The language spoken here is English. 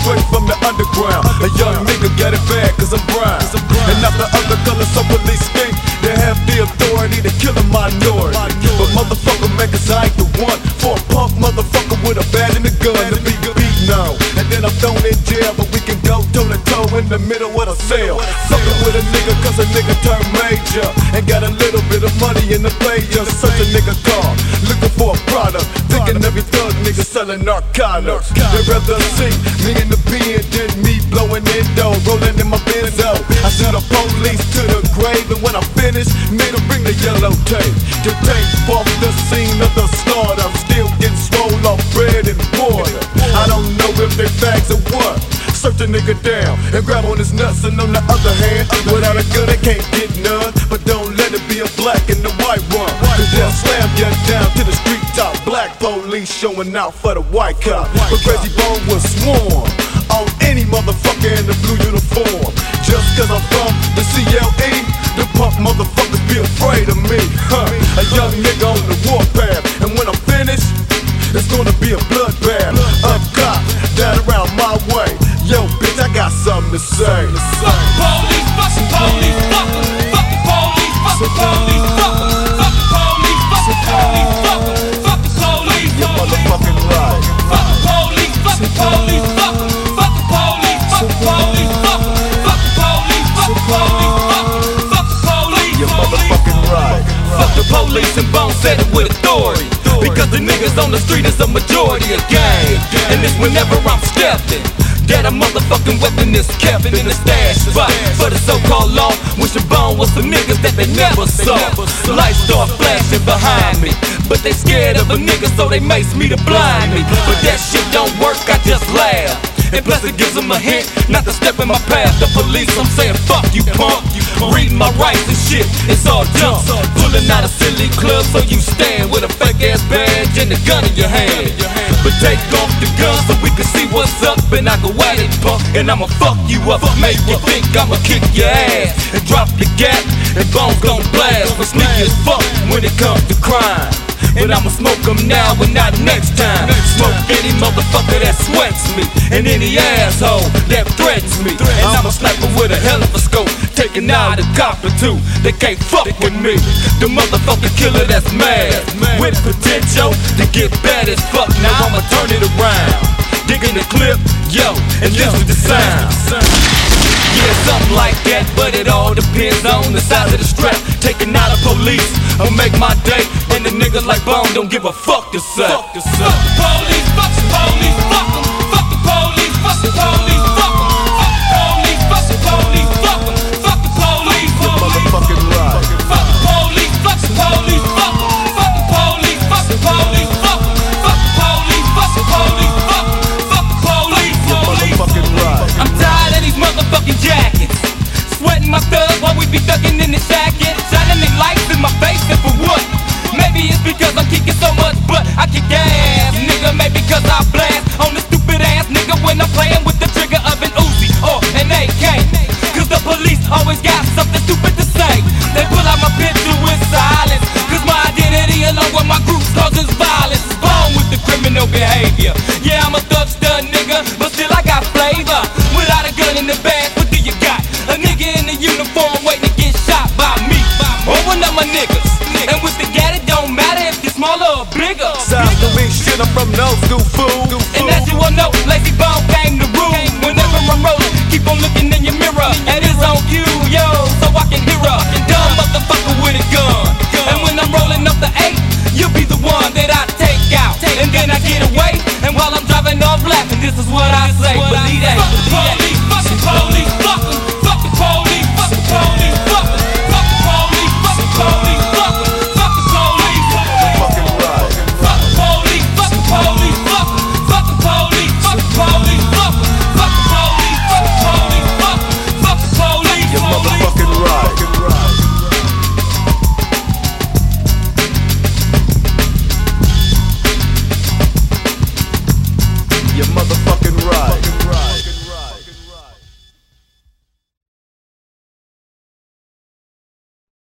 straight from the underground. A young nigga got it bad cause I'm brown. And not the other color, so police think they have the authority to kill a minority. But motherfucker, make us I ain't the one for a punk motherfucker with a bat and a gun to be beaten on. And then I'm thrown in jail, but we can go toe to toe in the middle of the cell. Fucking with a nigga cause a nigga turned major and got a little bit of money in the player. Search a nigga car, looking for a product, thinking every thug nigga selling narcotics. They'd rather see me in the pen than me blowing in dough, rolling in my Benzo. I shoot the police to the grave, and when I finish, made them bring the yellow tape to tape off the scene of the slaughter. I'm still getting swole off bread and water. I don't know if they fags or what. Search a nigga down and grab on his nuts, and on the other hand, without a gun they can't get none. But don't let it be a black and the white one, cause they'll slam you down to the street top. Black police showing out for the white cop, but Crazy Bone was sworn on any motherfucker in the blue uniform. Just cause I'm from the CLE, the punk motherfuckers be afraid of me. A young nigga on the warpath, and when I'm finished, it's gonna be a bloodbath. Up cop, that around my way. Yo, bitch, I got something to say. Fuck the police, fuck the police, fuck the police, fuck the police, fuck the police, fuck the police, fuck the police, You're motherfucking right. fuck the police, fuck the police, fuck the police, fuck the police, fuck the police, fuck the police, fuck the police. You're motherfucking right. Fuck the police and Bone said it with authority, because the niggas on the street is a majority of gang. And it's whenever I'm stepping that a motherfucking weapon is kept in the stash spot for the so-called law. Wishing Bone was some niggas that they never saw. Lights start flashing behind me, but they scared of a nigga, so they mace me to blind me. But that shit don't work, I just laugh. And plus it gives them a hint not to step in my path. The police, I'm saying fuck you punk. Reading my rights and shit, it's all dumb. Pulling out a silly club so you stand with a fake ass badge and a gun in your hand. But take off the gun so we can see what's up, and I go at it, punk, and I'ma fuck you up. Make you think I'ma kick your ass and drop the gap, and Bones gon' blast. But sneaky as fuck when it comes to crime, and I'ma smoke them now and not next time. Smoke any motherfucker that sweats me, and any asshole that threatens me. And I'ma slap her with a hell of a scope, taking out a cop or two. They can't fuck with me. The motherfucking killer that's mad, with potential to get bad as fuck. Now I'ma turn it around, digging the clip, yo, and listen to the sound. Yeah, something like that, but it all depends on the size of the strap. Taking out a police, I'll make my day, and the niggas like Bone don't give a fuck to say. Fuck the police, fuck the police.